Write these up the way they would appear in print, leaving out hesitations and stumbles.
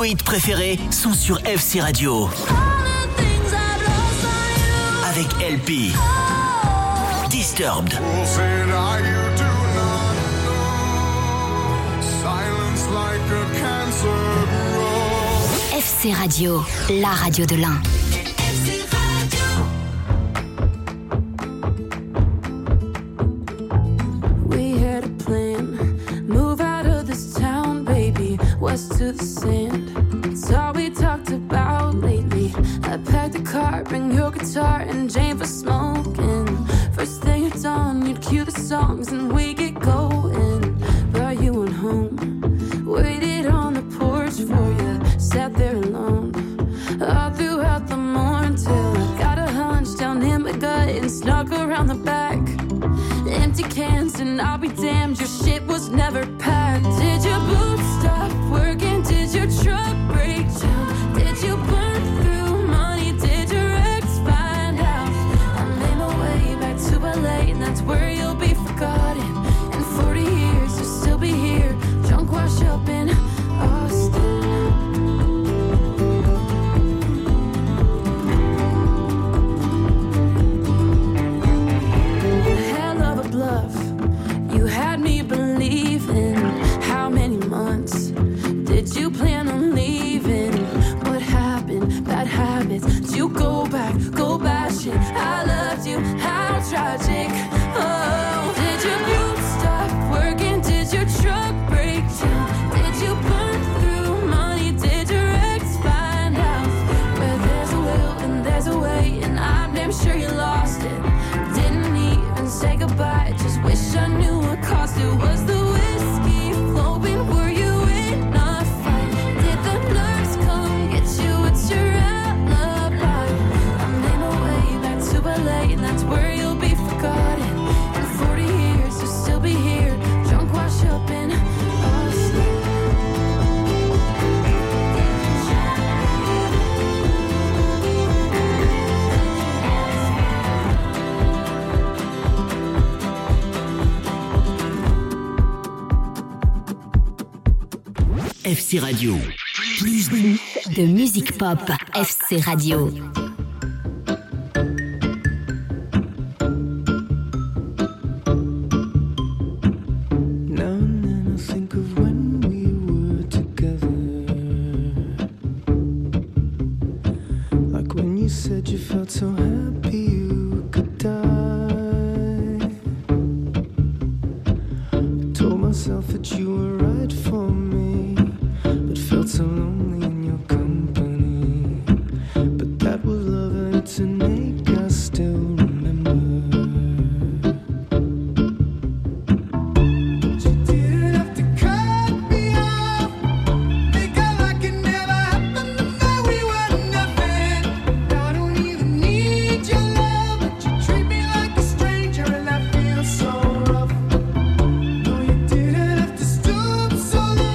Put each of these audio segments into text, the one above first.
hits préférés sont sur FC Radio. Avec LP. Disturbed. FC Radio, la radio de l'Ain. We had a plan, move out of this town, baby, west to the sand. It's all we talked about lately. I packed the car, bring your guitar and Jane for smoking. First thing at dawn, you'd cue the songs and we get going. Brought you on home, waited on the porch for you, sat there alone all throughout the morning till I got a hunch down in my gut and snuck around the back. Empty cans and I'll be damned, your shit was never packed. Did your boots stop working? Did your truck break down? Did you burn through money? Did your ex find out? I made my way back to LA and that's where you'll be forgotten. In 40 years you'll still be here, drunk wash up in Austin. You had me believing. How many months did you plan on leaving? What happened? Bad habits. Did you go back? Go bashing. I loved you. How tragic. Oh, did your boots stop working? Did your truck break down? Did you burn through money? Did your ex find out? Where there's a will and there's a way, and I'm damn sure you lost it. Didn't even say goodbye. Just wish I knew what cost it. Was the whiskey flowing? Were you in a fight? Did the nurse come get you? It's your alibi. I made my way back to LA and that's where you'll be forgotten. In 40 years you'll still be here, drunk wash up in Austin. FC Radio. Plus de musique pop. FC Radio. Said you felt so happy you could die. Told myself that you were right for me, but felt so lonely in your company. But that was love and it's an ache I still remember. So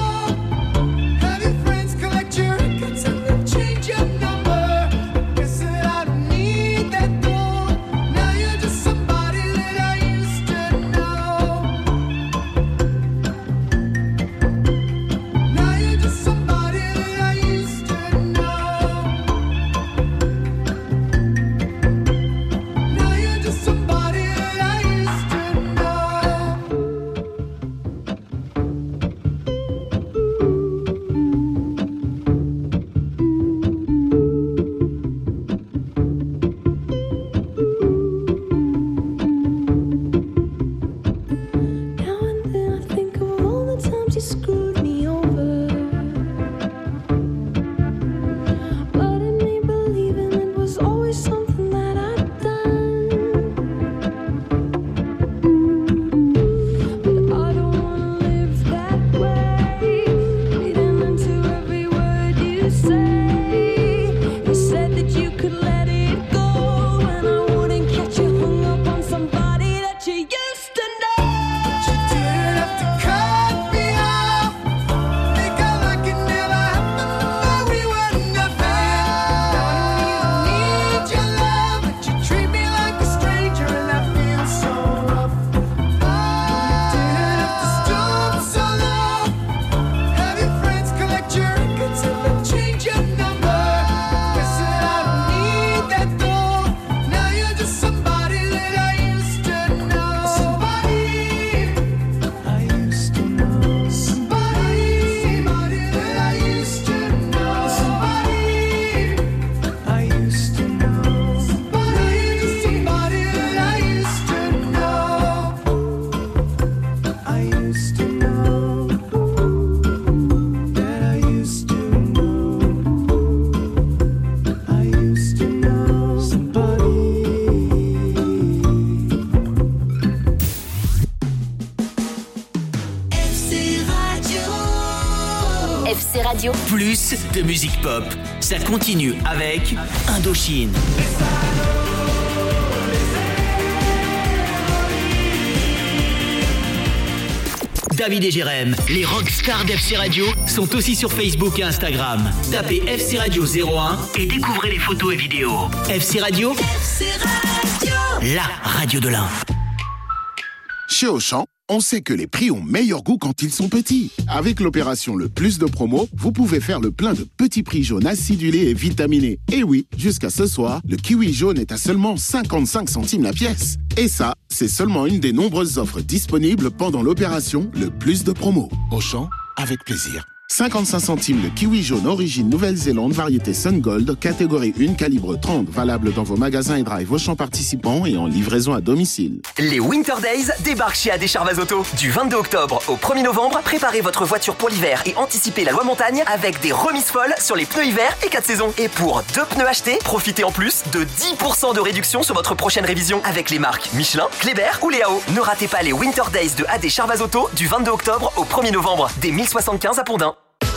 FC Radio. Plus de musique pop. Ça continue avec Indochine. David et Jérém, les rockstars d'FC Radio, sont aussi sur Facebook et Instagram. Tapez FC Radio 01 et découvrez les photos et vidéos. FC Radio, la radio de l'Ain. Chez Auchan, on sait que les prix ont meilleur goût quand ils sont petits. Avec l'opération Le Plus de Promo, vous pouvez faire le plein de petits prix jaunes acidulés et vitaminés. Et oui, jusqu'à ce soir, le kiwi jaune est à seulement 55 centimes la pièce. Et ça, c'est seulement une des nombreuses offres disponibles pendant l'opération Le Plus de Promo. Auchan, avec plaisir. 55 centimes le kiwi jaune origine Nouvelle-Zélande, variété Sun Gold, catégorie 1, calibre 30, valable dans vos magasins et drive Auchan participants et en livraison à domicile. Les Winter Days débarquent chez AD Charvaz Auto. Du 22 octobre au 1er novembre, préparez votre voiture pour l'hiver et anticipez la loi montagne avec des remises folles sur les pneus hiver et 4 saisons. Et pour 2 pneus achetés, profitez en plus de 10% de réduction sur votre prochaine révision avec les marques Michelin, Kléber ou Léao. Ne ratez pas les Winter Days de AD Charvaz Auto du 22 octobre au 1er novembre, dès 1075 à Pondin.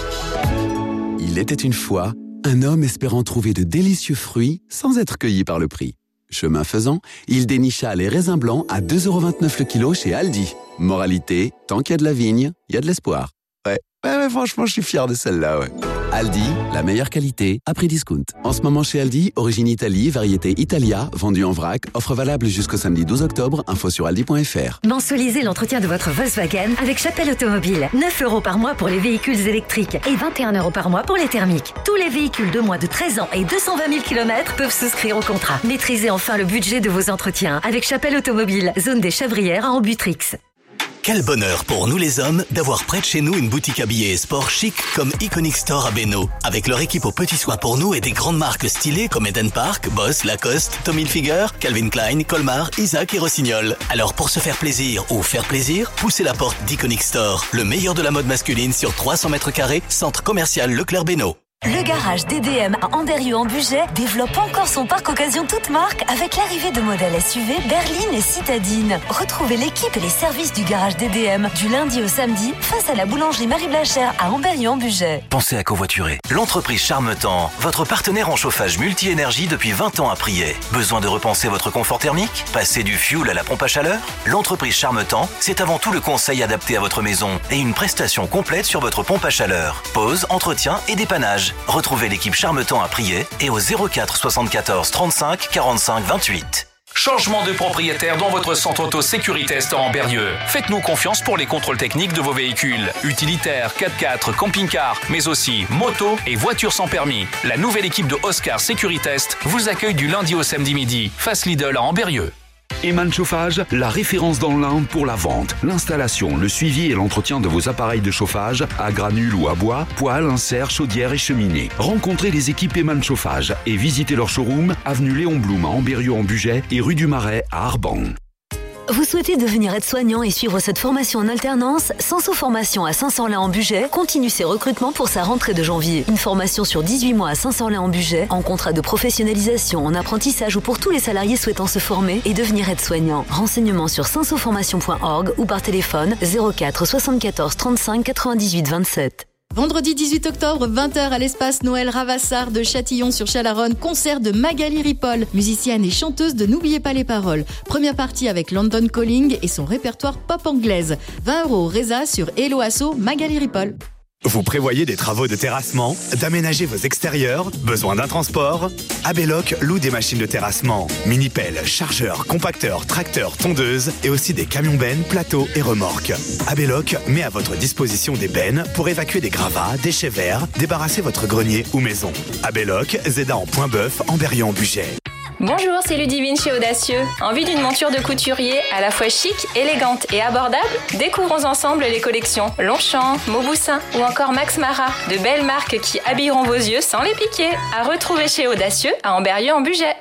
Il était une fois un homme espérant trouver de délicieux fruits sans être cueilli par le prix. Chemin faisant, il dénicha les raisins blancs à 2,29€ le kilo chez Aldi. Moralité, tant qu'il y a de la vigne, il y a de l'espoir. Ouais, franchement, je suis fier de celle-là, ouais. Aldi, la meilleure qualité à prix discount. En ce moment chez Aldi, origine Italie, variété Italia, vendue en vrac, offre valable jusqu'au samedi 12 octobre, info sur aldi.fr. Mensualisez l'entretien de votre Volkswagen avec Chapelle Automobile. 9€ par mois pour les véhicules électriques et 21€ par mois pour les thermiques. Tous les véhicules de moins de 13 ans et 220 000 km peuvent souscrire au contrat. Maîtrisez enfin le budget de vos entretiens avec Chapelle Automobile, zone des Chavrières à Ambutrix. Quel bonheur pour nous les hommes d'avoir près de chez nous une boutique habillée et sport chic comme Iconic Store à Bénaud. Avec leur équipe aux petits soins pour nous et des grandes marques stylées comme Eden Park, Boss, Lacoste, Tommy Hilfiger, Calvin Klein, Colmar, Isaac et Rossignol. Alors pour se faire plaisir ou faire plaisir, poussez la porte d'Iconic Store, le meilleur de la mode masculine sur 300 mètres carrés, centre commercial Leclerc Bénaud. Le garage DDM à Andérieux-en-Bugey développe encore son parc occasion toute marque avec l'arrivée de modèles SUV Berline et Citadine. Retrouvez l'équipe et les services du garage DDM du lundi au samedi face à la boulangerie Marie Blachère à Ambérieu-en-Bugey. Pensez à covoiturer. L'entreprise Charmetan, votre partenaire en chauffage multi-énergie depuis 20 ans à Priez. Besoin de repenser votre confort thermique? Passer du fioul à la pompe à chaleur? L'entreprise Charmetan, c'est avant tout le conseil adapté à votre maison et une prestation complète sur votre pompe à chaleur. Pause, entretien et dépannage. Retrouvez l'équipe Charmetan à Priez et au 04 74 35 45 28. Changement de propriétaire dans votre centre auto Sécuritest en Berrieux. Faites-nous confiance pour les contrôles techniques de vos véhicules. Utilitaires, 4x4, camping-car, mais aussi motos et voitures sans permis. La nouvelle équipe de Oscar Sécuritest vous accueille du lundi au samedi midi. Face Lidl à Ambérieux. Eman Chauffage, la référence dans l'Ain pour la vente, l'installation, le suivi et l'entretien de vos appareils de chauffage à granules ou à bois, poêles, inserts, chaudières et cheminées. Rencontrez les équipes Eman Chauffage et visitez leur showroom, avenue Léon Blum à Ambérieu-en-Bugey et rue du Marais à Arban. Vous souhaitez devenir aide-soignant et suivre cette formation en alternance? Senso-Formation à Saint-Sorlin-en-Bugey continue ses recrutements pour sa rentrée de janvier. Une formation sur 18 mois à Saint-Sorlin-en-Bugey, en contrat de professionnalisation, en apprentissage ou pour tous les salariés souhaitant se former et devenir aide-soignant. Renseignements sur sensoformation.org ou par téléphone 04 74 35 98 27. Vendredi 18 octobre, 20h à l'espace Noël Ravassar de Châtillon-sur-Chalaronne, concert de Magali Ripoll, musicienne et chanteuse de N'oubliez pas les paroles. Première partie avec London Calling et son répertoire pop anglaise. 20€ Reza sur Hello Asso Magali Ripoll. Vous prévoyez des travaux de terrassement, d'aménager vos extérieurs, besoin d'un transport? Abelloc loue des machines de terrassement, mini-pelles, chargeurs, compacteurs, tracteurs, tondeuses et aussi des camions bennes, plateaux et remorques. Abelloc met à votre disposition des bennes pour évacuer des gravats, déchets verts, débarrasser votre grenier ou maison. Abelloc, Zeda en Point-Bœuf, Ambérieu-en-Bugey. Bonjour, c'est Ludivine chez Audacieux. Envie d'une monture de couturier à la fois chic, élégante et abordable? Découvrons ensemble les collections Longchamp, Mauboussin ou encore Max Mara. De belles marques qui habilleront vos yeux sans les piquer. À retrouver chez Audacieux à Ambérieu-en-Bugey.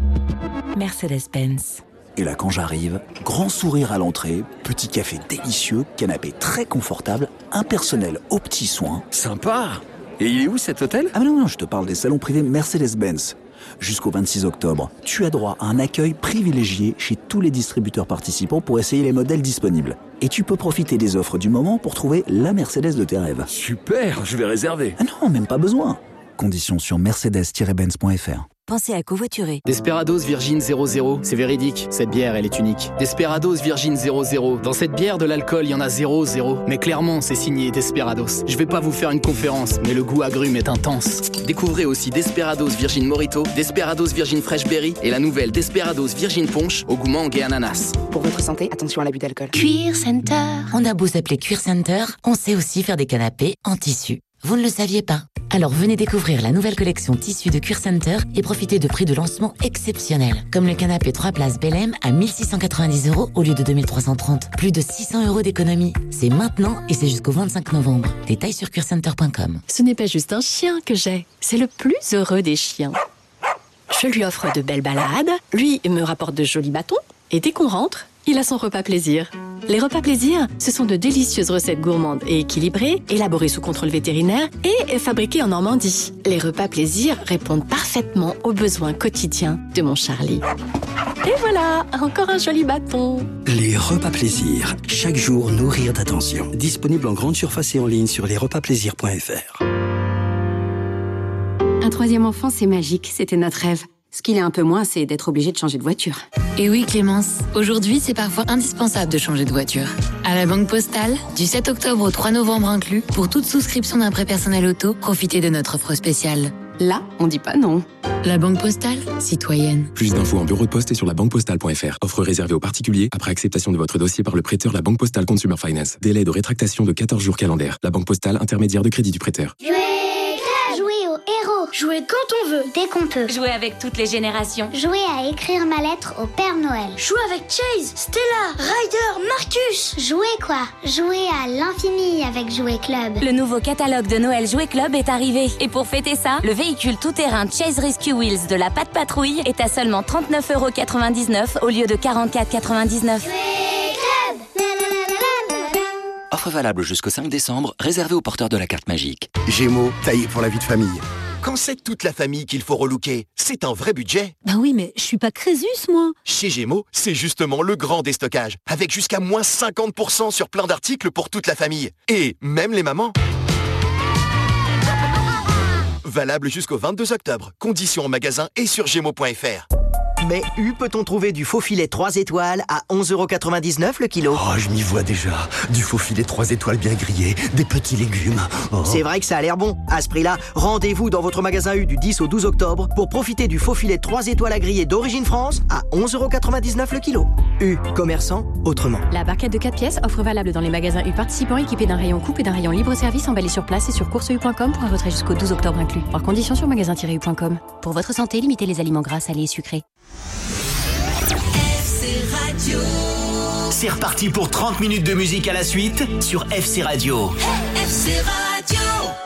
Mercedes-Benz. Et là, quand j'arrive, grand sourire à l'entrée, petit café délicieux, canapé très confortable, un personnel aux petits soins. Sympa. Et il est où cet hôtel? Ah non, je te parle des salons privés Mercedes-Benz. Jusqu'au 26 octobre, tu as droit à un accueil privilégié chez tous les distributeurs participants pour essayer les modèles disponibles. Et tu peux profiter des offres du moment pour trouver la Mercedes de tes rêves. Super, je vais réserver. Ah non, même pas besoin. Conditions sur mercedes-benz.fr. Pensez à covoiturer. Desperados Virgin 00, c'est véridique, cette bière elle est unique. Desperados Virgin 00, dans cette bière de l'alcool il y en a 0,0. Mais clairement c'est signé Desperados. Je vais pas vous faire une conférence, mais le goût agrume est intense. Découvrez aussi Desperados Virgin Mojito, Desperados Virgin Fresh Berry et la nouvelle Desperados Virgin Punch au goût mangue et ananas. Pour votre santé, attention à l'abus d'alcool. Cuir Center. On a beau s'appeler Cuir Center, on sait aussi faire des canapés en tissu. Vous ne le saviez pas? Alors venez découvrir la nouvelle collection tissu de Cuir Center et profitez de prix de lancement exceptionnels. Comme le canapé 3 places Belém à 1690 € au lieu de 2330. Plus de 600 € d'économie. C'est maintenant et c'est jusqu'au 25 novembre. Détails sur cuircenter.com. Ce n'est pas juste un chien que j'ai, c'est le plus heureux des chiens. Je lui offre de belles balades, lui me rapporte de jolis bâtons, et dès qu'on rentre, il a son repas plaisir. Les repas plaisir, ce sont de délicieuses recettes gourmandes et équilibrées, élaborées sous contrôle vétérinaire et fabriquées en Normandie. Les repas plaisir répondent parfaitement aux besoins quotidiens de mon Charlie. Et voilà, encore un joli bâton. Les repas plaisir, chaque jour nourrir d'attention. Disponible en grande surface et en ligne sur lesrepasplaisir.fr. Un troisième enfant, c'est magique, c'était notre rêve. Ce qu'il est un peu moins, c'est d'être obligé de changer de voiture. Et oui, Clémence, aujourd'hui, c'est parfois indispensable de changer de voiture. À la Banque Postale, du 7 octobre au 3 novembre inclus, pour toute souscription d'un prêt personnel auto, profitez de notre offre spéciale. Là, on dit pas non. La Banque Postale, citoyenne. Plus d'infos en bureau de poste et sur labanquepostale.fr. Offre réservée aux particuliers après acceptation de votre dossier par le prêteur La Banque Postale Consumer Finance. Délai de rétractation de 14 jours calendaires. La Banque Postale, intermédiaire de crédit du prêteur. Jouer aux héros. Jouer quand on veut. Dès qu'on peut. Jouer avec toutes les générations. Jouer à écrire ma lettre au Père Noël. Jouer avec Chase, Stella, Ryder, Marcus. Jouer quoi? Jouer à l'infini avec Jouer Club. Le nouveau catalogue de Noël Jouer Club est arrivé. Et pour fêter ça, le véhicule tout-terrain Chase Rescue Wheels de la Patte Patrouille est à seulement 39,99 € au lieu de 44,99 €. Offre valable jusqu'au 5 décembre, réservée aux porteurs de la carte magique. Gémeaux, taillé pour la vie de famille. Quand c'est toute la famille qu'il faut relooker, c'est un vrai budget. Bah oui, mais je suis pas Crésus, moi. Chez Gémeaux, c'est justement le grand déstockage, avec jusqu'à moins 50% sur plein d'articles pour toute la famille. Et même les mamans. Valable jusqu'au 22 octobre. Conditions en magasin et sur gémeaux.fr. Mais où peut-on trouver du faux filet 3 étoiles à 11,99 € le kilo? Oh, je m'y vois déjà. Du faux filet 3 étoiles bien grillé, des petits légumes. Oh. C'est vrai que ça a l'air bon. À ce prix-là, rendez-vous dans votre magasin U du 10 au 12 octobre pour profiter du faux filet 3 étoiles à griller d'origine France à 11,99 € le kilo. U, commerçant autrement. La barquette de 4 pièces, offre valable dans les magasins U participants équipés d'un rayon coupe et d'un rayon libre-service emballé sur place et sur courseu.com pour un retrait jusqu'au 12 octobre inclus. Hors conditions sur magasin-u.com. Pour votre santé, limitez les aliments gras, salés et sucrés. FC Radio. C'est reparti pour 30 minutes de musique à la suite sur FC Radio. FC Radio.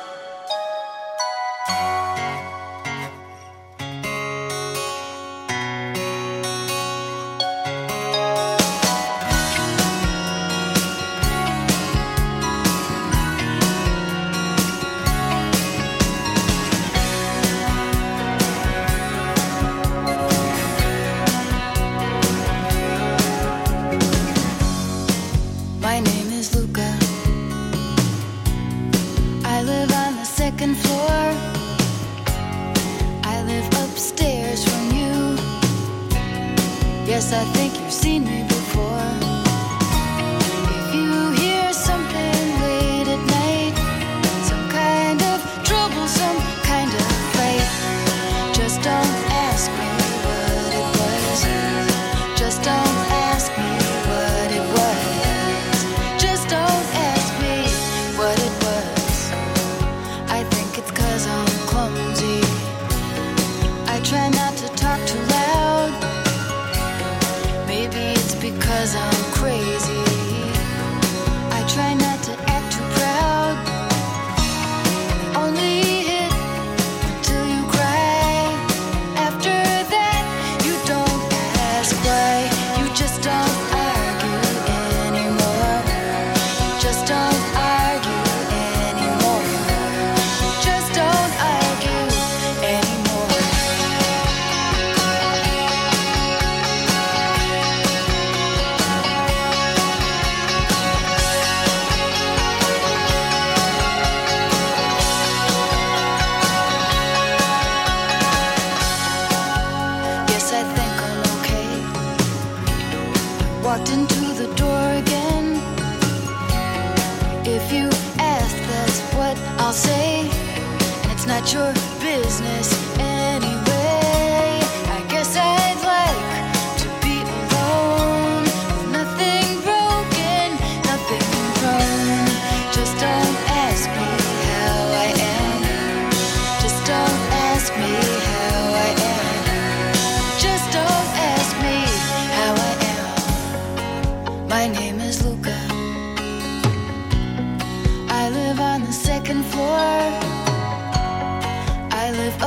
I think you've seen me before. If you hear something late at night, some kind of trouble, some kind of fight, just don't ask me what it was. Just don't ask me what it was. Just don't ask me what it was. I think it's 'cause I'm clumsy. I try not to talk too loud.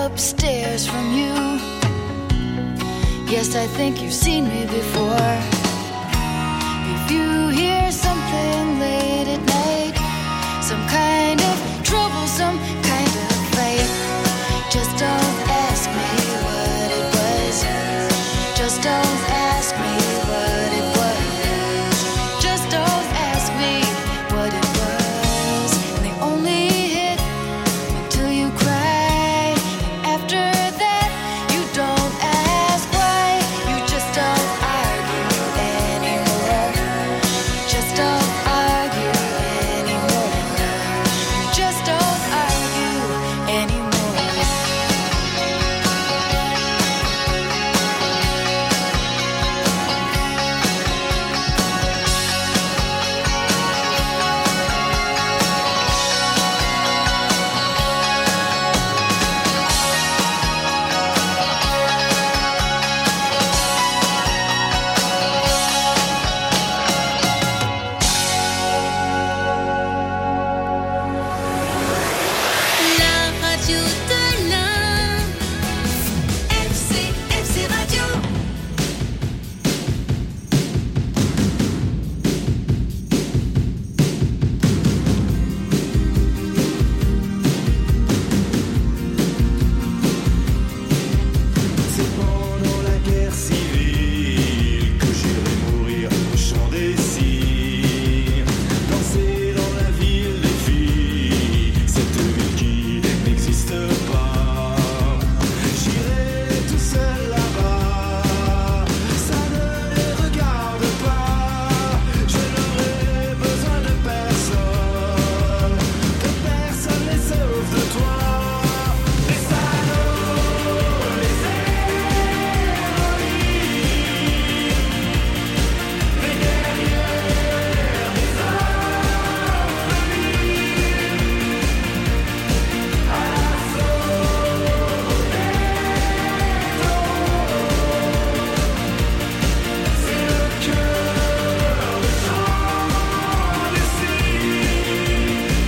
upstairs from you. Yes, I think you've seen me before. If you hear something late at night, some kind of trouble, some kind of fight, just don't ask me what it was. Just don't ask me what it was. Just don't ask me what it was. And they only hit until you cry. After that, you don't ask why. You just don't argue anymore. Just don't argue anymore. Just don't argue anymore. La radio de l'Ain. FC Radio. C'est pendant la guerre civile que j'irai mourir au champ des cires. Danser dans la ville des filles, cette ville qui n'existe pas. J'irai tout seul là-bas, ça ne les regarde pas. Je n'aurai besoin de personne les sauve de toi. Les salauds, les héroïnes, les guerrières, les orphelines, à l'assaut des tombeaux. C'est le cœur de chant des cygnes.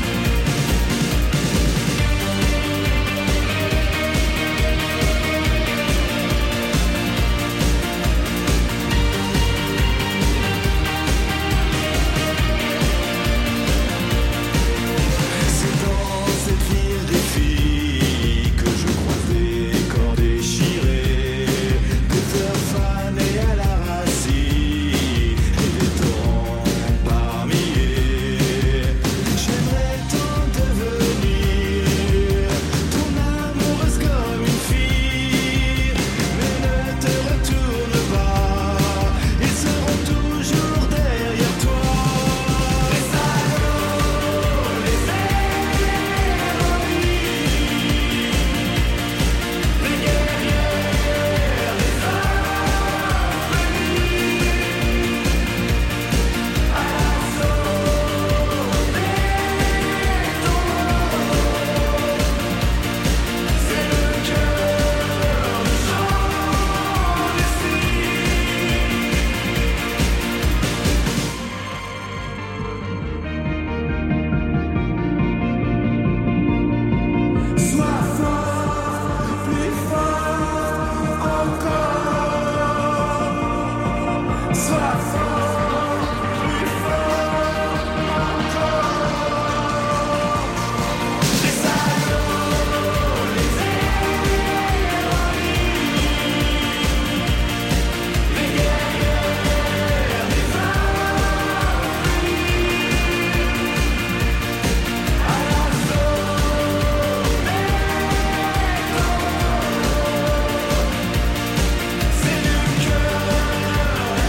C'est dans cette ville des filles que je croise des corps déchirés, des fleurs fanées à la racine et des torrents par milliers. J'aimerais tant devenir ton amoureuse comme une fille, mais ne te retourne pas, ils seront toujours derrière toi. Les salauds, les héroïnes, les guerrières, les orphelines, à l'assaut des tombeaux. C'est le cœur de chant des cygnes. Sois fort, plus fort encore. Sois fort, plus fort encore. Les salauds, les héroïnes, les guerrières, les orphelines, à l'assaut des tombeaux. C'est le cœur, la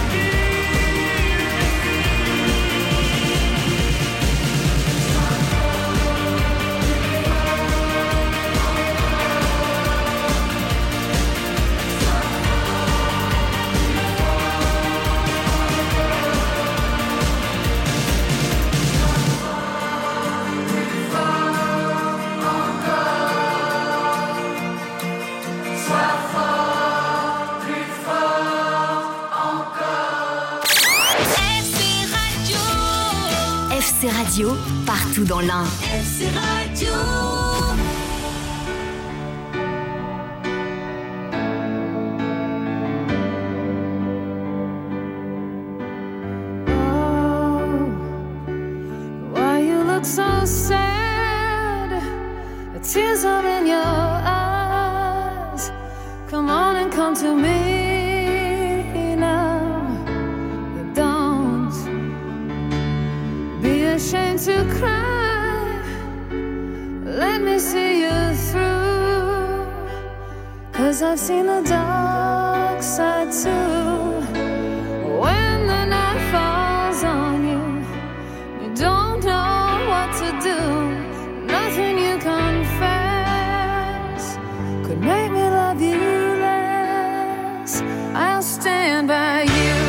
FC Radio, partout dans l'Ain. FC Radio. look so sad. The tears are in your eyes. Come on and come to me now. Don't be ashamed to cry. Let me see you through. 'Cause I've seen the dark side too. When the night falls on you, you don't know what to do. Nothing you confess could make me love you less. I'll stand by you.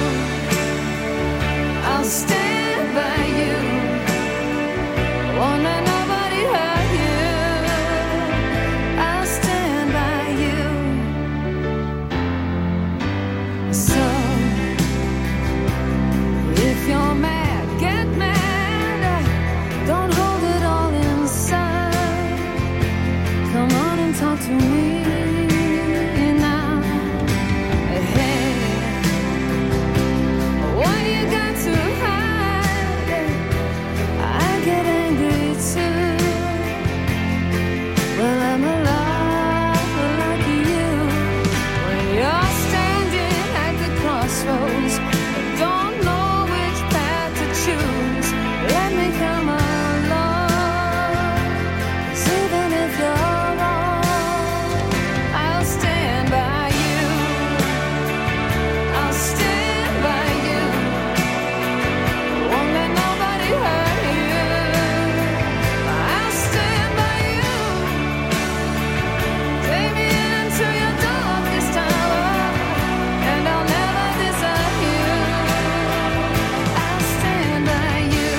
I'll stand by you. Won't let nobody hurt you. I'll stand by you. So if you're mad, get mad. Don't hold it all inside. Come on and talk to me now. Hey, what you got to hide? I get angry too. Well, I'm alive like you. When you're standing at the crossroads, don't know which path to choose. Let me come along. 'Cause even if you're wrong, I'll stand by you. I'll stand by you. Won't let nobody hurt you. I'll stand by you. Take me into your darkest hour, and I'll never desert you. I'll stand by you.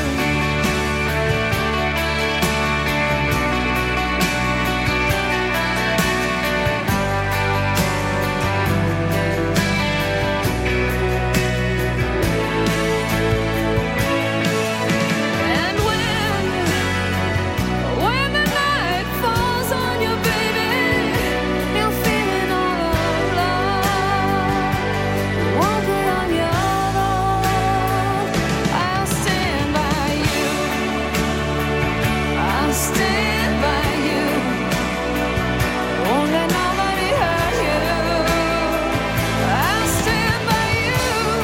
And when the night falls on you, baby, you're feeling all alone. Won't be on your own. I'll stand by you. I'll stand by you. Won't let nobody hurt you. I'll stand by you.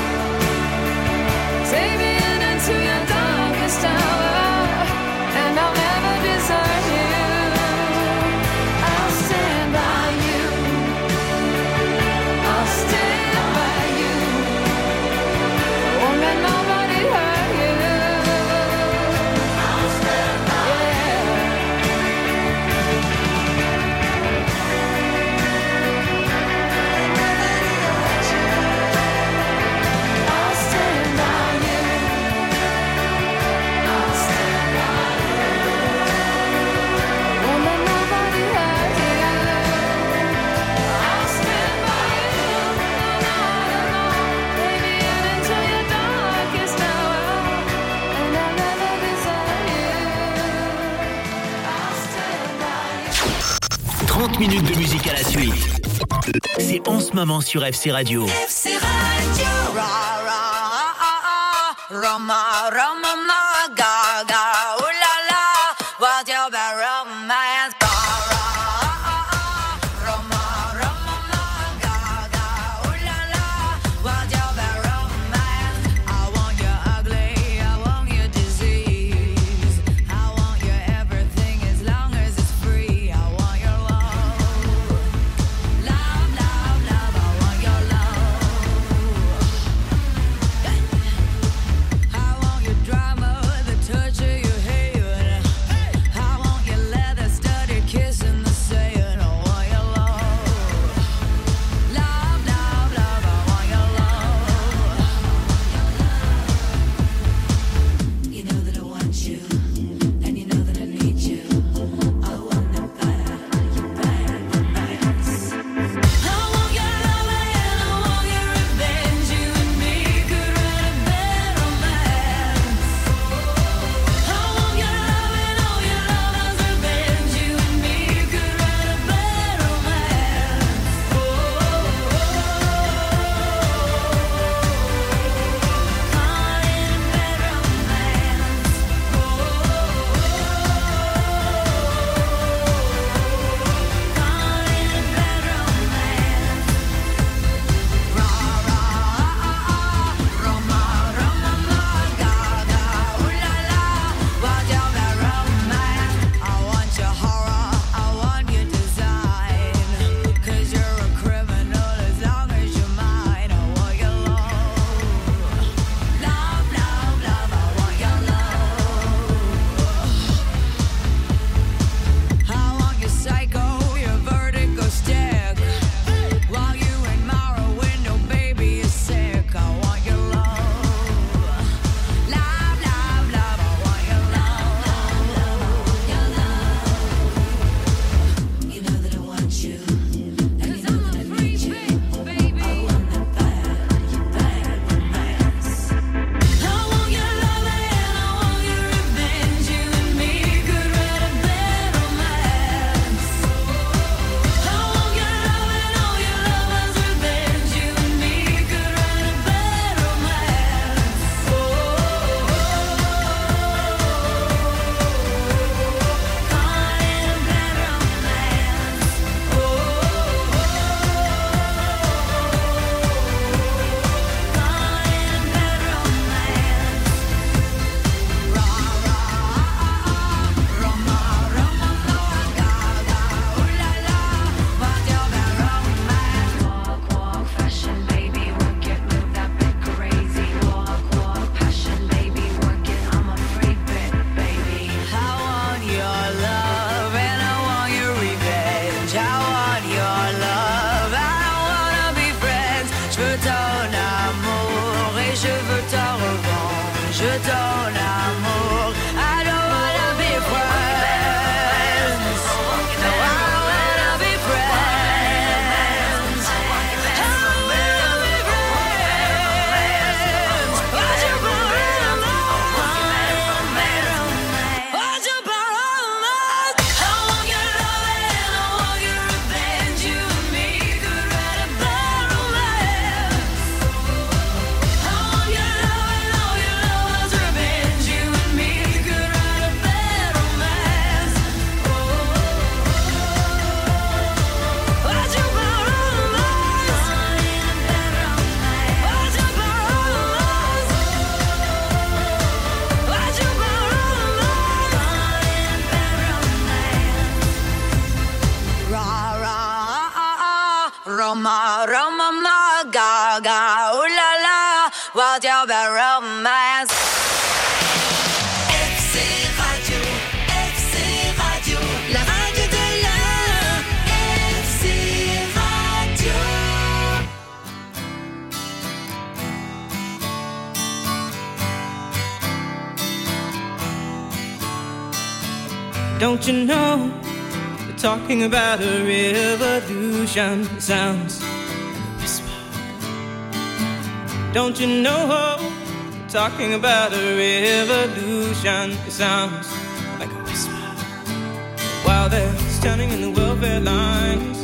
Take me into your darkest hour, and I'll never desert you. I'll stand by you. I'll stand by you. Won't let nobody hurt you. I'll stand by you. I'll stand by you. I'll stand by you. Won't let nobody hurt you. I'll stand by you. Take me into your darkest hour, and I'll never desert you. I'll stand by you. 30 minutes de musique à la suite. C'est en ce moment sur FC Radio. FC Radio. Roma, Roma, ma, ga, ga, ooh la la. What's your bad romance? Roma, Roma, ma, ga, ga, ooh la la. What's your bad romance? I want you ugly, I want you disease. I want you everything as long as it's free. I want your love. Love, love, love, I want your love. I want your drama, the touch of your romance, gaga, ooh la la, what's your bad romance? FC Radio, la radio de la FC Radio. Don't you know, they're talking about a revolution. It sounds like a whisper. Don't you know, they're talking about a revolution. It sounds like a whisper. While they're standing in the welfare lines,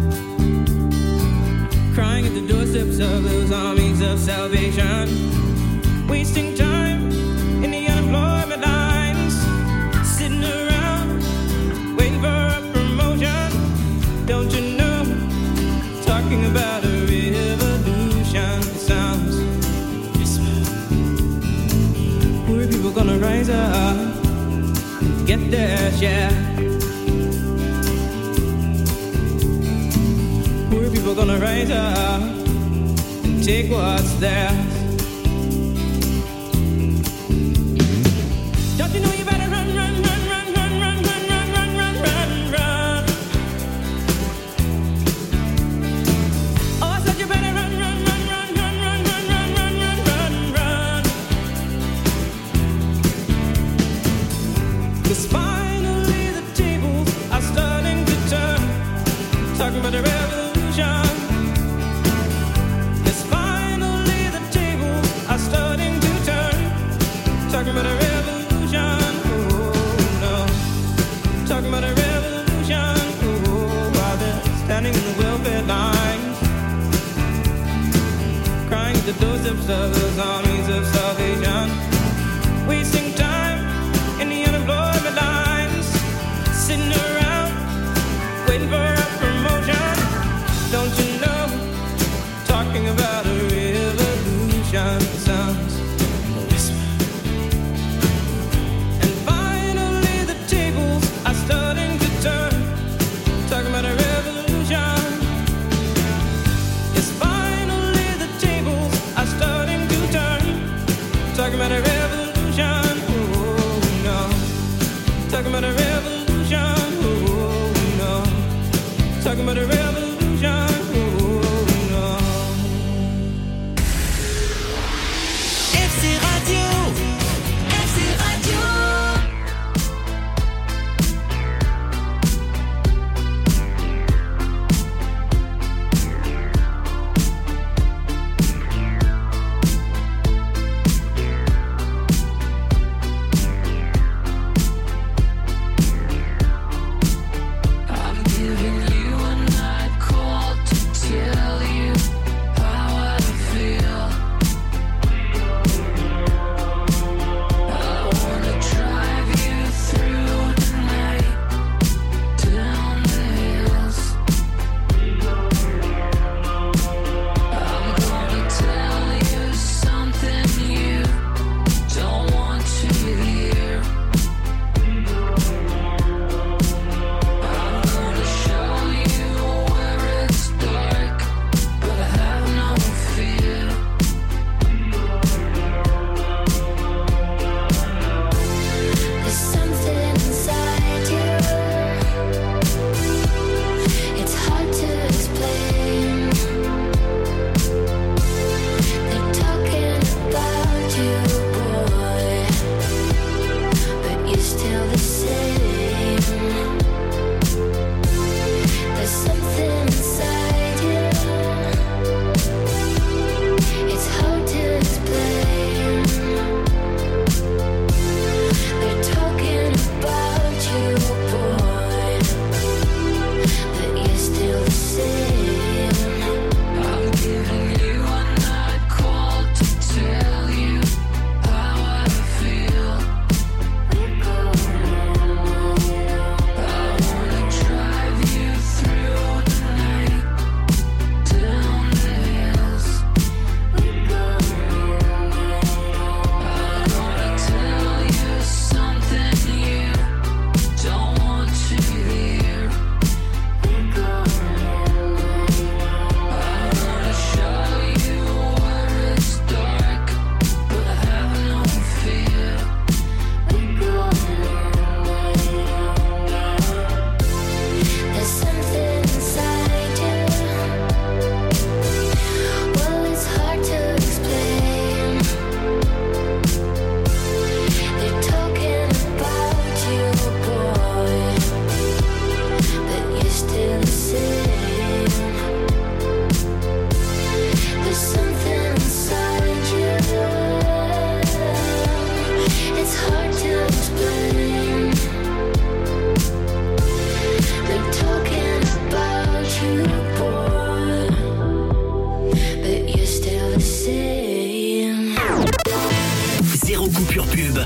crying at the doorsteps of those armies of salvation, wasting time in the unemployment lines, sitting around waiting for a promotion. Don't you know, talking about a revolution. It sounds whisper. Poor people gonna rise up and get their share. Poor people gonna rise up and take what's theirs. Don't you know you better run, run, run, run, run, run, run, run, run, run, run, run. Oh, I said you better run, run, run, run, run, run, run, run, run, run, run, run. 'Cause finally the tables are starting to turn. Talking about the revolution. 'Cause finally the tables are starting to turn. Talking about a revolution. Oh no. Talking about a revolution. Oh, while they're standing in the welfare lines, crying at the doorsteps of those armies of salvation, wasting time in the unemployment lines, sitting around waiting for a promotion. Don't you know, talking about a revolution sounds like a whisper. And finally the tables are starting to turn. Talking about a revolution. Yes, finally the tables are starting to turn. Talking about a revolution.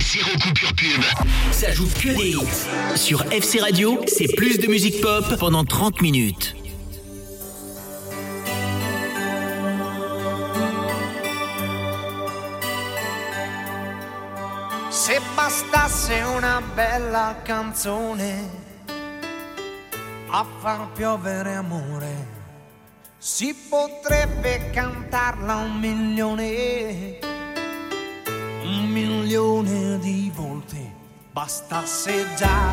Zéro coupure pub. Ça joue que des hits. Sur FC Radio, c'est plus de musique pop pendant 30 minutes. Se bastasse una bella canzone a far piovere amore, si potrebbe cantarla 1.000.000 di volte. Bastasse già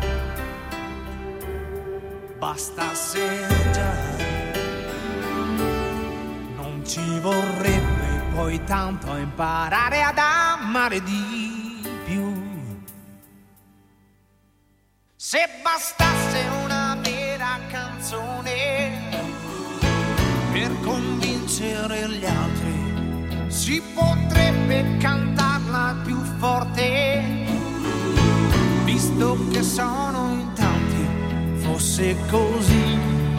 non ci vorrebbe poi tanto a imparare ad amare di più. Se bastasse una vera canzone per convincere gli altri, si potrebbe cantarla più forte, visto che sono in tanti. Fosse così,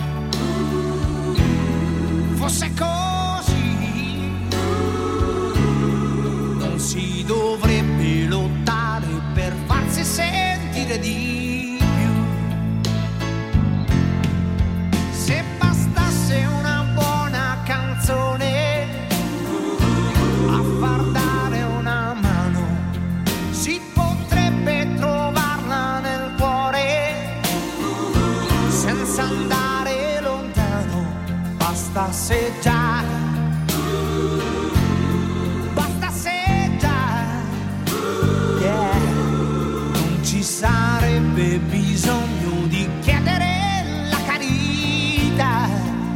non si dovrebbe lottare per farsi sentire di più. Se bastasse una buona canzone a far dare una mano, si potrebbe trovarla nel cuore senza andare lontano. Bastasse già, yeah. Non ci sarebbe bisogno di chiedere la carità,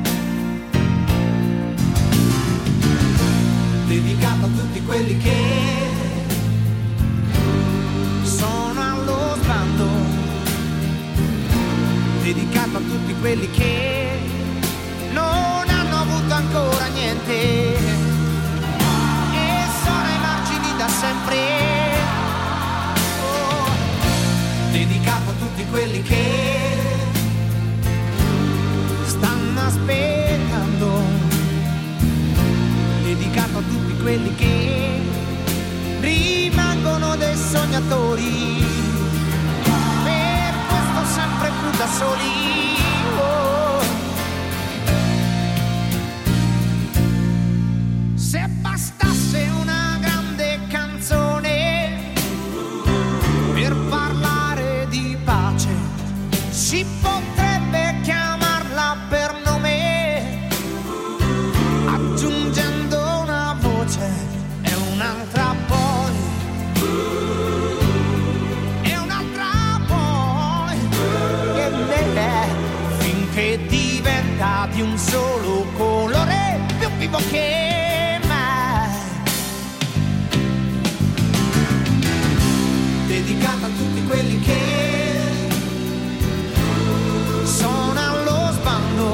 dedicato a tutti quelli che sono allo sbando, dedicato a tutti quelli che non hanno avuto ancora niente e sono ai margini da sempre. Oh, dedicato a tutti quelli che stanno aspettando, dedicato a tutti quelli che rimangono dei sognatori, per questo sempre più da soli. Se bastasse una grande canzone per parlare di pace, si potrebbe chiamarla per nome, aggiungendo una voce e un'altra poi, finché diventa di un solo colore, più vivo che mai. Dedicata a tutti quelli che sono allo sbando,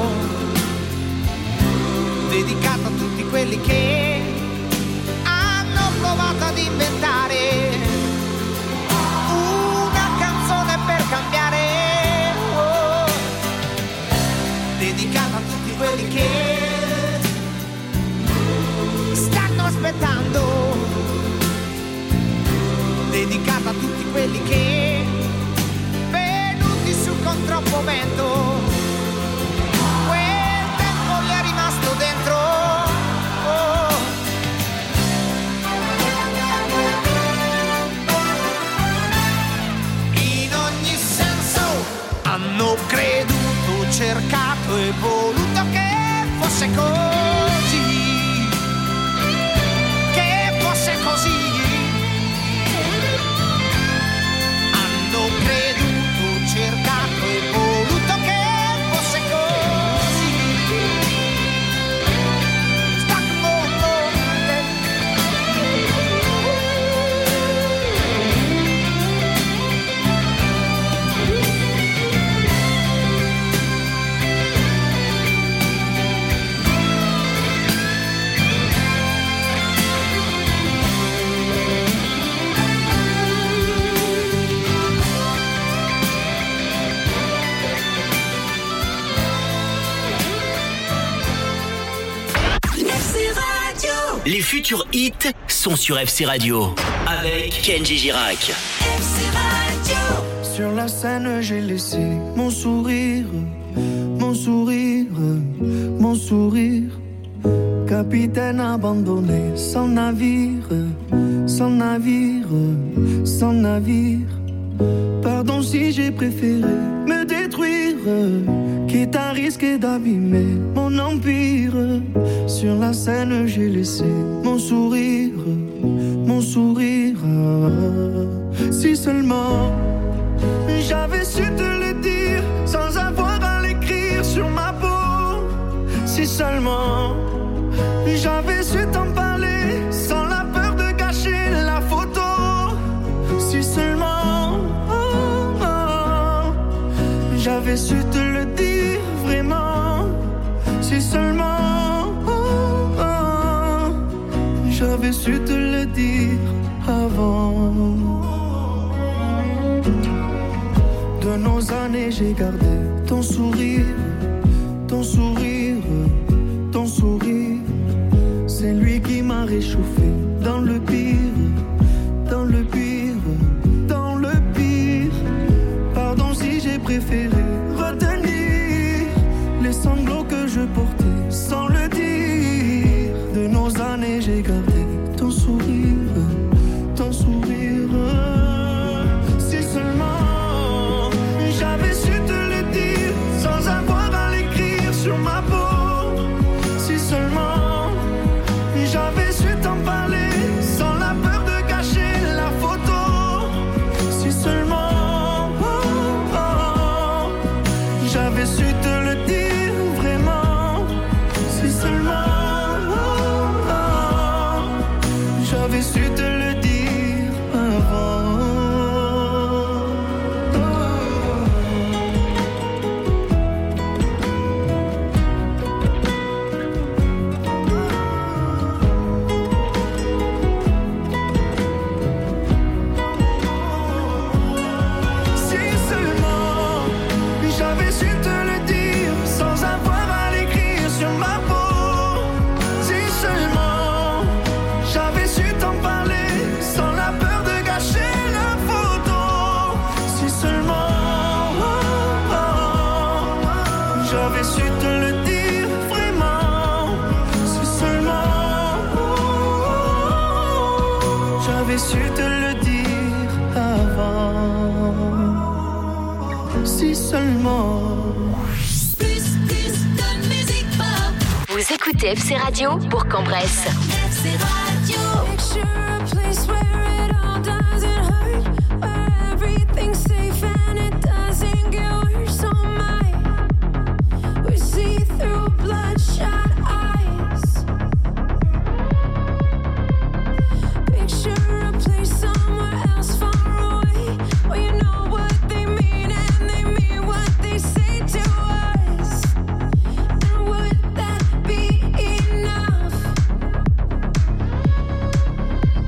dedicata a tutti quelli che hanno provato ad inventare una canzone per cambiare. Oh, dedicata a tutti quelli che stanno aspettando, dedicata a tutti quelli che venuti su con troppo vento, quel tempo gli è rimasto dentro. Oh, in ogni senso hanno creduto, cercato e voluto che fosse così, che fosse così. Hanno creduto, cercato e voluto che fosse così. Les futurs hits sont sont sur FC Radio avec Kenji Girac. FC Radio. Sur la scène, j'ai laissé mon sourire, mon sourire, mon sourire. Capitaine abandonné, sans navire, sans navire, sans navire. Pardon si j'ai préféré me détruire, quitte à risquer d'abîmer mon empire. Sur la scène, j'ai laissé mon sourire, mon sourire. Si seulement j'avais su te le dire sans avoir à l'écrire sur ma peau. Si seulement j'avais su t'en parler sans la peur de gâcher la photo. Si seulement j'avais su te le dire vraiment. Si seulement j'avais su te le dire avant. De nos années j'ai gardé ton sourire, ton sourire, ton sourire. C'est lui qui m'a réchauffé dans le pire, dans le pire, dans le pire. Pardon si j'ai préféré retenir les sanglots que je portais sans le dire. De nos années j'ai gardé ton sourire, ton sourire. Si seulement j'avais su te le dire sans avoir à l'écrire sur ma peau. Si seulement j'avais su t'en parler sans la peur de gâcher la photo. Si seulement j'avais su te le dire vraiment. Si seulement j'avais su te le dire avant. J'avais su te le dire sans avoir à l'écrire sur ma peau. Si seulement j'avais su t'en parler sans la peur de gâcher la photo. Si seulement j'avais su te le dire vraiment. Si seulement j'avais su te le dire avant. Si seulement. Plus de musique pop. Vous écoutez FC Radio pour Cambresse. FC Radio. Picture a place where it all doesn't hurt, where everything's safe and it doesn't get worse. Oh my, we see through bloodshot eyes. Picture a place somewhere else far away, where you know what they mean and they mean what they say to us. And would that be enough?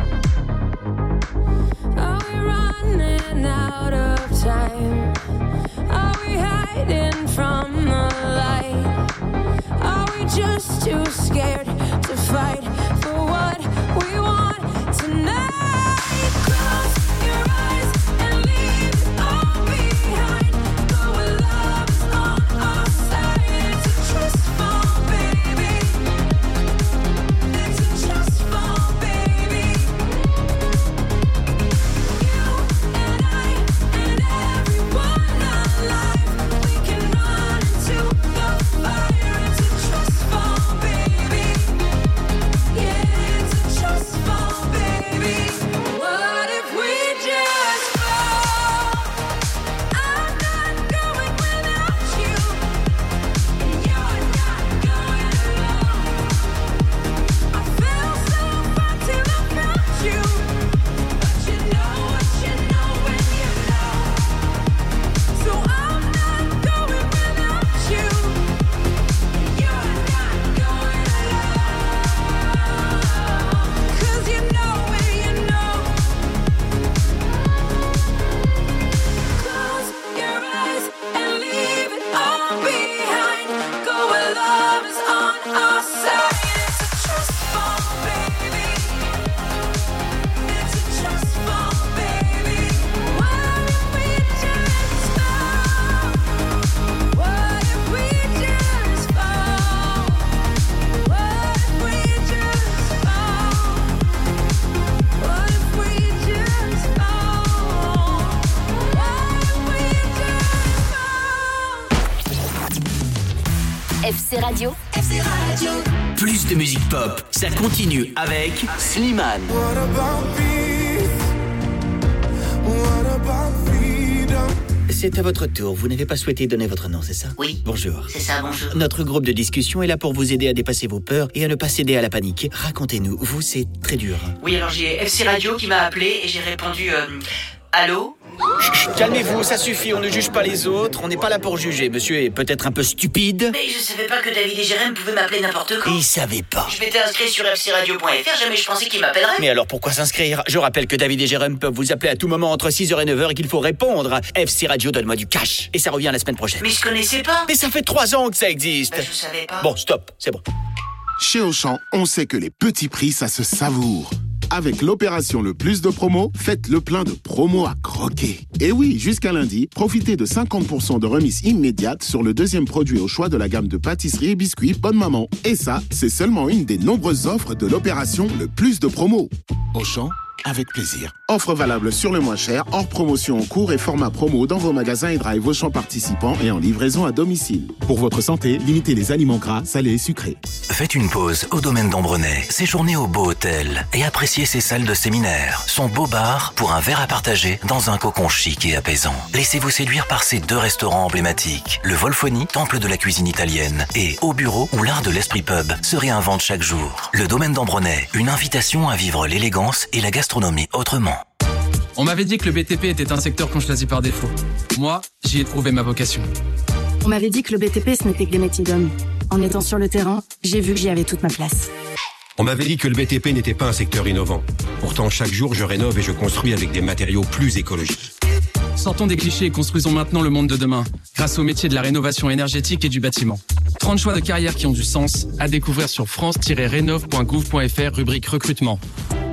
FC Radio. FC Radio. Plus de musique pop, ça continue avec Slimane. C'est à votre tour. Vous n'avez pas souhaité donner votre nom, c'est ça? Oui. Bonjour. C'est ça, bonjour. Notre groupe de discussion est là pour vous aider à dépasser vos peurs et à ne pas céder à la panique. Racontez-nous, vous, c'est très dur. Oui, alors j'ai FC Radio qui m'a appelé et j'ai répondu allô? Chut, calmez-vous, ça suffit, on ne juge pas les autres, on n'est pas là pour juger. Monsieur est peut-être un peu stupide. Mais je savais pas que David et Jérém pouvaient m'appeler n'importe quand. Il savait pas. Je m'étais inscrit sur fcradio.fr, jamais je pensais qu'ils m'appelleraient. Mais alors pourquoi s'inscrire? Je rappelle que David et Jérém peuvent vous appeler à tout moment entre 6h et 9h et qu'il faut répondre. FC Radio, donne-moi du cash. Et ça revient la semaine prochaine. Mais je connaissais pas. Mais ça fait 3 ans que ça existe. Je savais pas. Bon, stop, c'est bon. Chez Auchan, on sait que les petits prix, ça se savoure. Avec l'opération Le Plus de Promo, faites le plein de promos à croquer. Et oui, jusqu'à lundi, profitez de 50% de remise immédiate sur le deuxième produit au choix de la gamme de pâtisseries et biscuits Bonne Maman. Et ça, c'est seulement une des nombreuses offres de l'opération Le Plus de Promo. Auchan, avec plaisir. Offre valable sur le moins cher, hors promotion en cours et format promo dans vos magasins et drive Auchan participants et en livraison à domicile. Pour votre santé, limitez les aliments gras, salés et sucrés. Faites une pause au domaine d'Ambronay, séjournez au beau hôtel et appréciez ses salles de séminaire, son beau bar pour un verre à partager dans un cocon chic et apaisant. Laissez-vous séduire par ces 2 restaurants emblématiques, le Volfoni, temple de la cuisine italienne, et Au Bureau où l'art de l'esprit pub se réinvente chaque jour. Le domaine d'Ambronay, une invitation à vivre l'élégance et la gastronomie autrement. On m'avait dit que le BTP était un secteur qu'on choisit par défaut. Moi, j'y ai trouvé ma vocation. On m'avait dit que le BTP, ce n'était que des métiers d'hommes. En étant sur le terrain, j'ai vu que j'y avais toute ma place. On m'avait dit que le BTP n'était pas un secteur innovant. Pourtant, chaque jour, je rénove et je construis avec des matériaux plus écologiques. Sortons des clichés et construisons maintenant le monde de demain, grâce au métier de la rénovation énergétique et du bâtiment. 30 choix de carrière qui ont du sens, à découvrir sur france-rénov.gouv.fr, rubrique recrutement.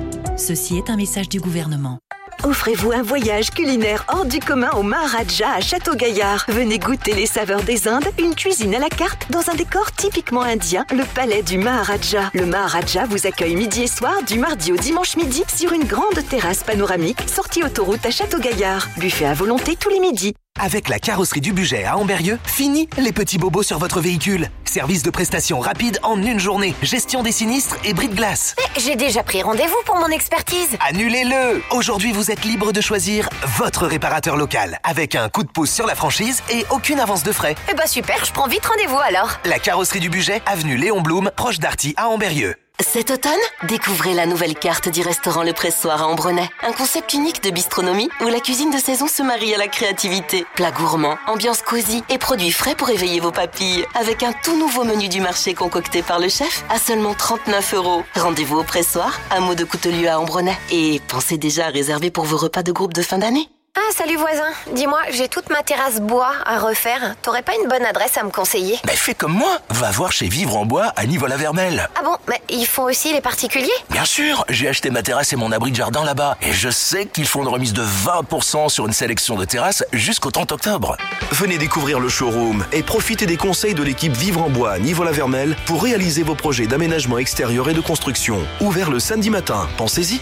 Ceci est un message du gouvernement. Offrez-vous un voyage culinaire hors du commun au Maharaja à Château-Gaillard. Venez goûter les saveurs des Indes, une cuisine à la carte dans un décor typiquement indien, le palais du Maharaja. Le Maharaja vous accueille midi et soir du mardi au dimanche midi sur une grande terrasse panoramique sortie autoroute à Château-Gaillard. Buffet à volonté tous les midis. Avec la carrosserie du budget à Ambérieux, fini les petits bobos sur votre véhicule. Service de prestation rapide en une journée, gestion des sinistres et bris de glace. Mais j'ai déjà pris rendez-vous pour mon expertise. Annulez-le! Aujourd'hui, vous êtes libre de choisir votre réparateur local, avec un coup de pouce sur la franchise et aucune avance de frais. Eh bah super, je prends vite rendez-vous alors. La carrosserie du budget, avenue Léon Blum, proche d'Arty à Ambérieux. Cet automne, découvrez la nouvelle carte du restaurant Le Pressoir à Ambronay. Un concept unique de bistronomie où la cuisine de saison se marie à la créativité. Plats gourmands, ambiance cosy et produits frais pour éveiller vos papilles. Avec un tout nouveau menu du marché concocté par le chef à seulement 39 €. Rendez-vous au Pressoir, hameau de Coutelieu à Ambronay. Et pensez déjà à réserver pour vos repas de groupe de fin d'année. Ah, salut voisin. Dis-moi, j'ai toute ma terrasse bois à refaire. T'aurais pas une bonne adresse à me conseiller? Mais fais comme moi, va voir chez Vivre en Bois à Nivola-Vermel. Ah bon, mais ils font aussi les particuliers? Bien sûr, j'ai acheté ma terrasse et mon abri de jardin là-bas. Et je sais qu'ils font une remise de 20% sur une sélection de terrasses jusqu'au 30 octobre. Venez découvrir le showroom et profitez des conseils de l'équipe Vivre en Bois à Nivola-Vermel pour réaliser vos projets d'aménagement extérieur et de construction. Ouvert le samedi matin, pensez-y.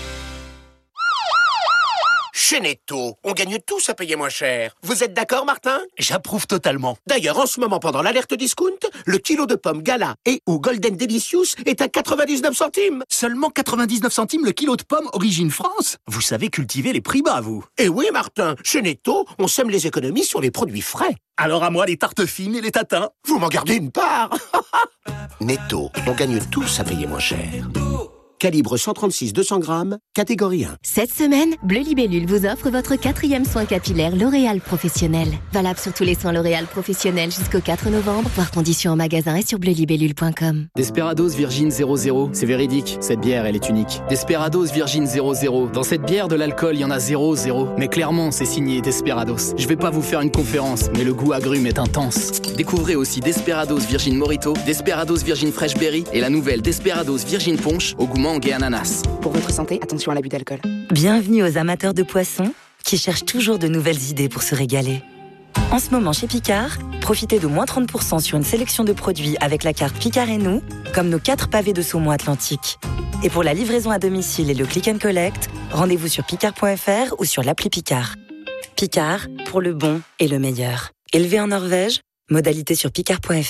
Chez Netto, on gagne tous à payer moins cher. Vous êtes d'accord, Martin? J'approuve totalement. D'ailleurs, en ce moment, pendant l'alerte discount, le kilo de pommes Gala et ou Golden Delicious est à 99 centimes. Seulement 99 centimes le kilo de pommes origine France? Vous savez cultiver les prix bas, vous. Eh oui, Martin, chez Netto, on sème les économies sur les produits frais. Alors à moi les tartes fines et les tatins. Vous m'en gardez une part. Netto, on gagne tous à payer moins cher. Calibre 136 200 grammes, catégorie 1. Cette semaine, Bleu Libellule vous offre votre 4e soin capillaire L'Oréal Professionnel. Valable sur tous les soins L'Oréal Professionnel jusqu'au 4 novembre. Voir conditions en magasin et sur bleulibellule.com. Desperados Virgin 00, c'est véridique, cette bière elle est unique. Desperados Virgin 00, dans cette bière de l'alcool il y en a 0,0. Mais clairement c'est signé Desperados. Je vais pas vous faire une conférence, mais le goût agrume est intense. Découvrez aussi Desperados Virgin Morito, Desperados Virgin Fresh Berry et la nouvelle Desperados Virgin Punch au goût mangue et ananas. Pour votre santé, attention à l'abus d'alcool. Bienvenue aux amateurs de poissons qui cherchent toujours de nouvelles idées pour se régaler. En ce moment chez Picard, profitez de moins 30% sur une sélection de produits avec la carte Picard et nous, comme nos 4 pavés de saumon atlantique. Et pour la livraison à domicile et le click and collect, rendez-vous sur picard.fr ou sur l'appli Picard. Picard, pour le bon et le meilleur. Élevé en Norvège, modalité sur picard.fr.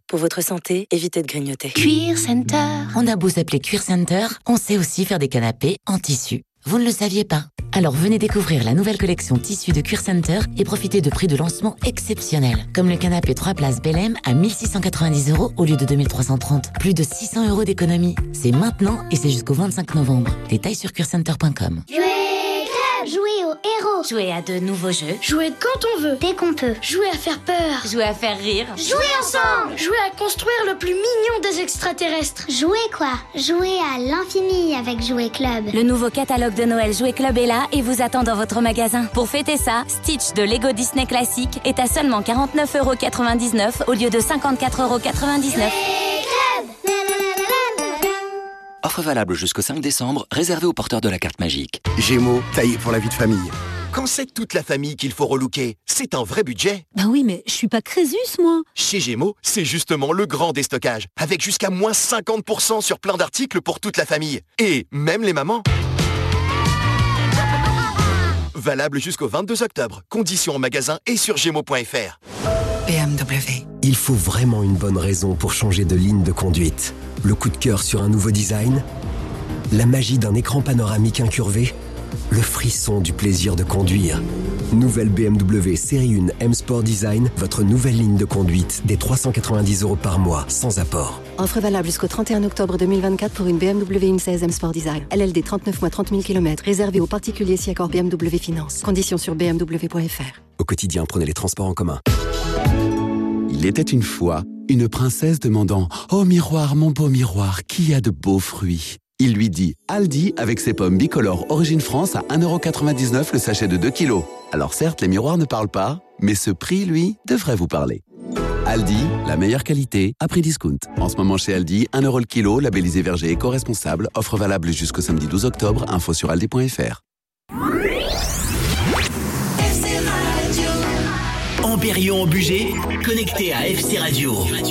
Pour votre santé, évitez de grignoter. Cuir Center. On a beau s'appeler Cuir Center, on sait aussi faire des canapés en tissu. Vous ne le saviez pas? Alors venez découvrir la nouvelle collection tissu de Cuir Center et profitez de prix de lancement exceptionnels. Comme le canapé 3 places Belém à 1690 € au lieu de 2330. Plus de 600 € d'économie. C'est maintenant et c'est jusqu'au 25 novembre. Détails sur cuircenter.com. Jouer aux héros. Jouer à de nouveaux jeux. Jouer quand on veut. Dès qu'on peut. Jouer à faire peur. Jouer à faire rire. Jouer ensemble. Jouer à construire le plus mignon des extraterrestres. Jouer quoi? Jouer à l'infini avec Jouer Club. Le nouveau catalogue de Noël Jouer Club est là et vous attend dans votre magasin. Pour fêter ça, Stitch de Lego Disney Classique est à seulement 49,99 € au lieu de 54,99 €. Offre valable jusqu'au 5 décembre, réservée aux porteurs de la carte magique. Gémeaux, taillé pour la vie de famille. Quand c'est toute la famille qu'il faut relooker, c'est un vrai budget. Bah oui, mais je suis pas Crésus, moi. Chez Gémeaux, c'est justement le grand déstockage, avec jusqu'à moins 50% sur plein d'articles pour toute la famille. Et même les mamans. Valable jusqu'au 22 octobre. Conditions en magasin et sur gémeaux.fr. BMW. Il faut vraiment une bonne raison pour changer de ligne de conduite. Le coup de cœur sur un nouveau design, la magie d'un écran panoramique incurvé, le frisson du plaisir de conduire. Nouvelle BMW Série 1 M Sport Design, votre nouvelle ligne de conduite, des 390 € par mois, sans apport. Offre valable jusqu'au 31 octobre 2024 pour une BMW i16 M Sport Design. LLD 39 mois 30 000 km, réservé aux particuliers si accord BMW Finance. Conditions sur bmw.fr. Au quotidien, prenez les transports en commun. Il était une fois une princesse demandant « Oh miroir, mon beau miroir, qui a de beaux fruits ?» Il lui dit « Aldi avec ses pommes bicolores Origine France à 1,99 € le sachet de 2 kilos. » Alors certes, les miroirs ne parlent pas, mais ce prix, lui, devrait vous parler. Aldi, la meilleure qualité, à prix discount. En ce moment chez Aldi, 1 € le kilo, labellisé verger éco-responsable. Offre valable jusqu'au samedi 12 octobre. Info sur aldi.fr. En Périon, en Bugey, connecté à FC Radio.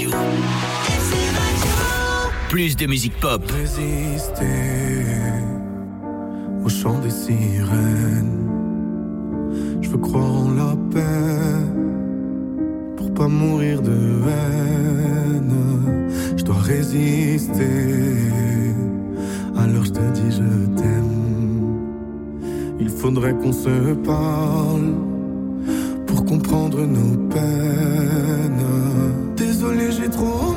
Plus de musique pop. Résister au chant des sirènes. Je veux croire en la paix pour pas mourir de haine. Je dois résister. Alors je te dis je t'aime. Il faudrait qu'on se parle pour comprendre nos peines. Désolé, j'ai trop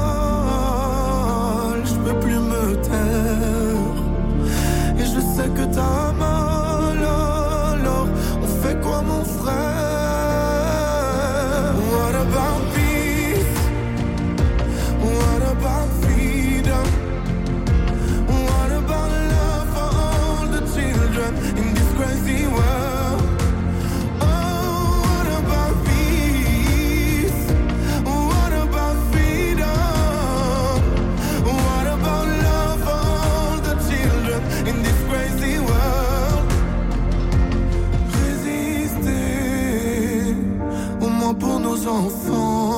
mal, je peux plus me taire. Et je sais que t'as mal, alors on fait quoi mon frère? What about peace? What about freedom? What about love for all the children in this crazy world? Pour nos enfants,